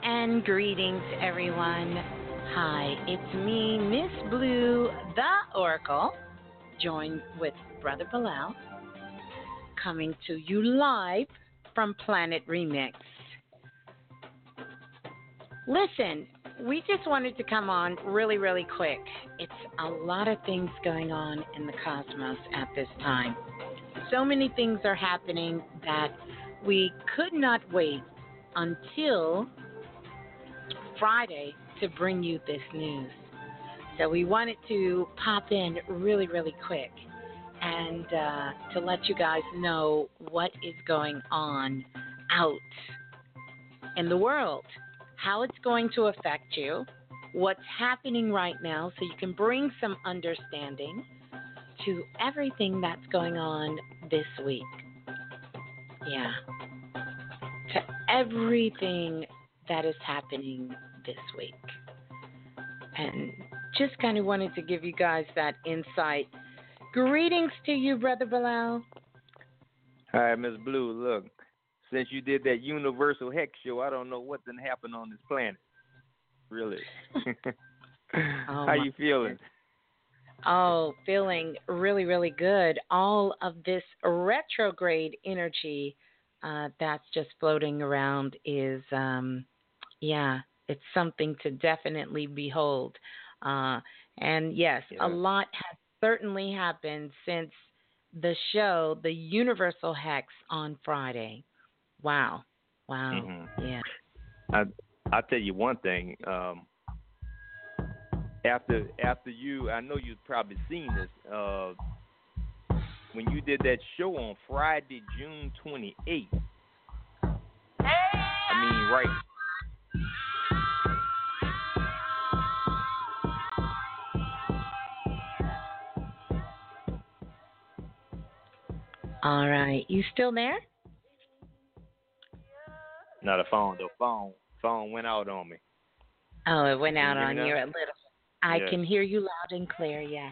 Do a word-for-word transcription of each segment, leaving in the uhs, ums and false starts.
and greetings, everyone. Hi, it's me, Miss Blue, the Oracle, joined with Brother Bilal, coming to you live from Planet Remix. Listen, we just wanted to come on really, really quick. It's a lot of things going on in the cosmos at this time. So many things are happening that we could not wait until Friday to bring you this news. So we wanted to pop in really, really quick and uh, to let you guys know what is going on out in the world, how it's going to affect you, what's happening right now, so you can bring some understanding to everything that's going on this week. Yeah. To everything that is happening this week. And just kind of wanted to give you guys that insight. Greetings to you, Brother Bilal. Hi, Miss Blue. Look, since you did that Universal Hex show, I don't know what done happened on this planet. Really. Oh, How you feeling? Oh, feeling really, really good. All of this retrograde energy uh, that's just floating around is, um, yeah, it's something to definitely behold. Uh, and yes, Yeah. a lot has certainly happened since the show, the Universal Hex on Friday. Wow. Wow. Mm-hmm. Yeah. I, I'll tell you one thing. Um, after after you, I know you've probably seen this. Uh, when you did that show on Friday, June twenty-eighth, I mean, right. All right. You still there? No, the phone, the phone, phone went out on me. Oh, it went Can out you hear on me you now? a little. I Yes. can hear you loud and clear, yes.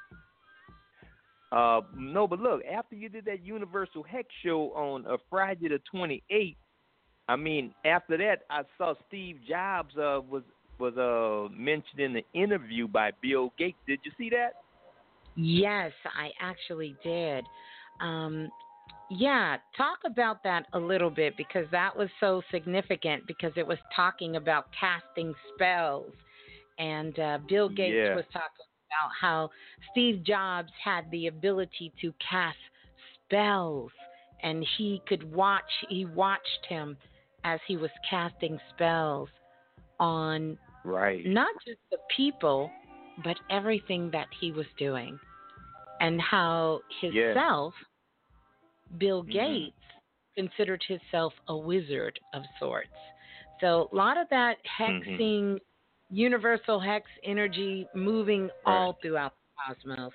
Uh, no, but look, after you did that Universal Hex show on uh, Friday the twenty-eighth, I mean, after that, I saw Steve Jobs uh, was was uh, mentioned in the interview by Bill Gates. Did you see that? Yes, I actually did. Um, yeah, talk about that a little bit because that was so significant because it was talking about casting spells. And uh, Bill Gates Yeah. was talking about how Steve Jobs had the ability to cast spells and he could watch, he watched him as he was casting spells on Right. not just the people, but everything that he was doing. And how Yeah. himself, Bill Mm-hmm. Gates, considered himself a wizard of sorts. So a lot of that Mm-hmm. hexing, universal hex energy moving Right. all throughout the cosmos.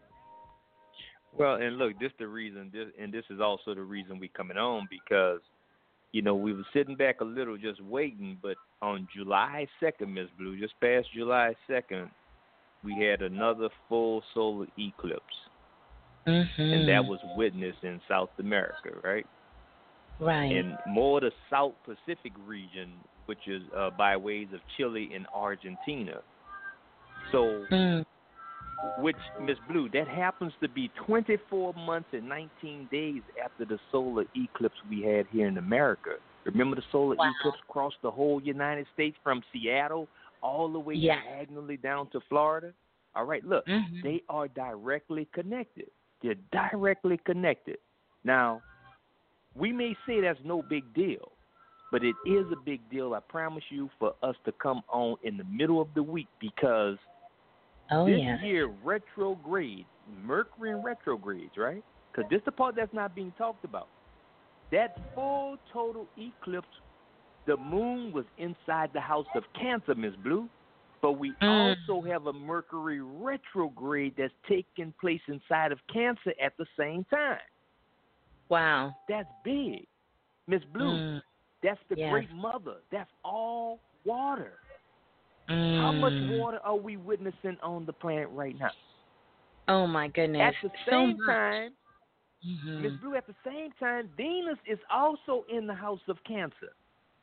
Well, and look, this the reason, this, and this is also the reason we coming on because, you know, we were sitting back a little just waiting, but on July second, Miss Blue, just past July second, we had another full solar eclipse. Mm-hmm. And that was witnessed in South America, right? Right. In more the South Pacific region, which is uh, by ways of Chile and Argentina. So, Mm. which, Miss Blue, that happens to be twenty-four months and nineteen days after the solar eclipse we had here in America. Remember the solar Wow. eclipse crossed the whole United States from Seattle all the way Yes. diagonally down to Florida? All right, look, Mm-hmm. they are directly connected. They're directly connected. Now, we may say that's no big deal, but it is a big deal, I promise you, for us to come on in the middle of the week because Oh, this yes. year retrograde, Mercury in retrogrades, right? Because this is the part that's not being talked about. That full total eclipse, the moon was inside the house of Cancer, Miss Blue. But we Mm. also have a Mercury retrograde that's taking place inside of Cancer at the same time. Wow. That's big. Miss Blue, Mm. that's the Yes. Great Mother. That's all water. Mm. How much water are we witnessing on the planet right now? Oh, my goodness. At the So same much. time, Mm-hmm. Miss Blue, at the same time, Venus is also in the house of Cancer.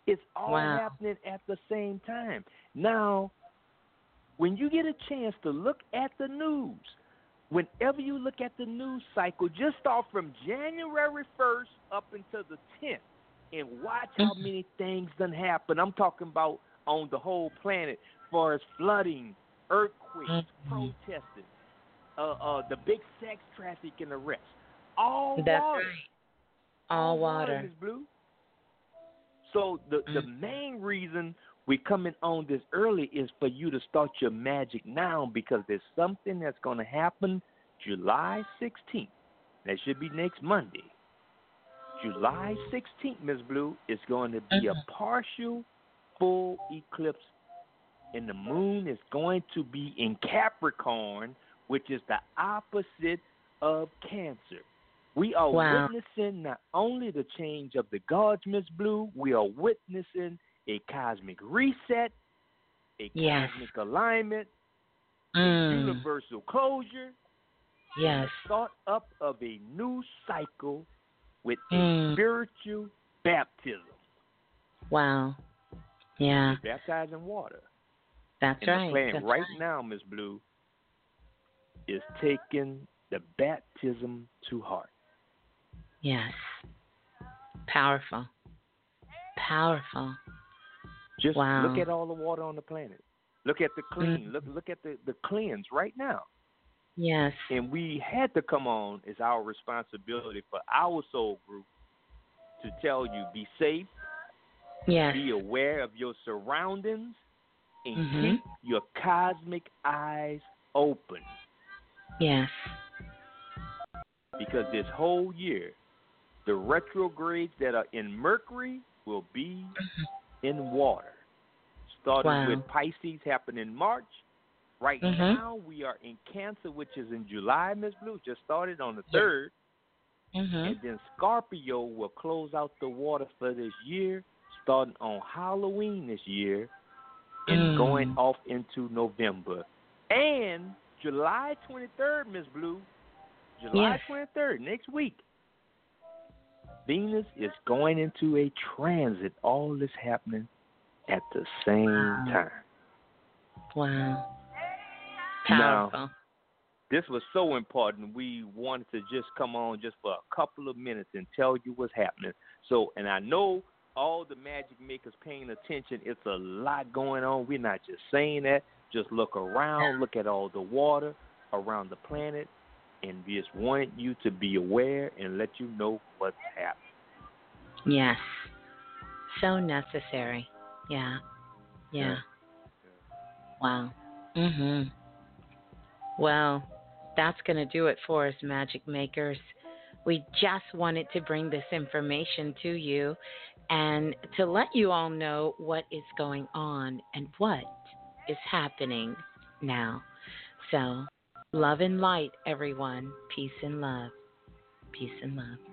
It's all Wow. happening at the same time. Now, when you get a chance to look at the news, whenever you look at the news cycle, just start from January first up until the tenth and watch how Mhm. many things done happen. I'm talking about on the whole planet, as far as flooding, earthquakes, Mhm. protesting, uh, uh, the big sex trafficking arrests. All That's water. right. All water. Miss Blue. So the, the Mm. main reason we coming on this early is for you to start your magic now, because there's something that's going to happen July sixteenth. That should be next Monday. July sixteenth, Miss Blue, is going to be Mhm. a partial full eclipse, and the moon is going to be in Capricorn, which is the opposite of Cancer. We are Wow. witnessing not only the change of the gods, Miss Blue, we are witnessing a cosmic reset, a Yes. cosmic alignment, a Mm. universal closure, and Yes. the start up of a new cycle with a Mm. spiritual baptism. Wow. Yeah. You're baptized in water. That's And right. the plan That's right, right. now, Miss Blue, is taking the baptism to heart. Yes. Powerful. Powerful. Just Wow. look at all the water on the planet. Look at the clean. Mm. Look look at the, the cleanse right now. Yes. And we had to come on. It's our responsibility for our soul group to tell you, be safe, Yes. be aware of your surroundings, and Mhm. keep your cosmic eyes open. Yes. Because this whole year, the retrogrades that are in Mercury will be in water. Starting Wow. with Pisces happening in March. Right Mhm. now, we are in Cancer, which is in July, Miss Blue. Just started on the third. Mhm. And then Scorpio will close out the water for this year, starting on Halloween this year and Mm. going off into November. And July twenty-third, Miss Blue, July Yes. twenty-third, next week, Venus is going into a transit. All this happening at the same Wow. time. Wow. Now, Powerful. this was so important. We wanted to just come on just for a couple of minutes and tell you what's happening. So, and I know all the magic makers paying attention. It's a lot going on. We're not just saying that. Just look around, look at all the water around the planet, and we just wanted you to be aware and let you know what's happening. Yes. So necessary. Yeah. Yeah. Wow. Mhm. Well, that's going to do it for us, Magic Makers. We just wanted to bring this information to you and to let you all know what is going on and what is happening now. So, love and light, everyone. Peace and love. Peace and love.